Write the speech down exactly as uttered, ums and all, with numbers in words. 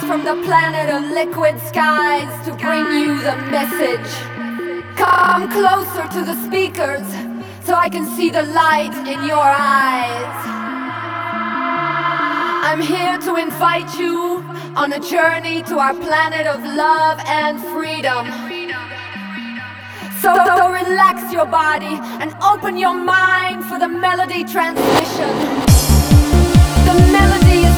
from the planet of liquid skies to bring you the message. Come closer to the speakers so I can see the light in your eyes. I'm here to invite you on a journey to our planet of love and freedom. So, so relax your body and open your mind for the melody transmission. The melody is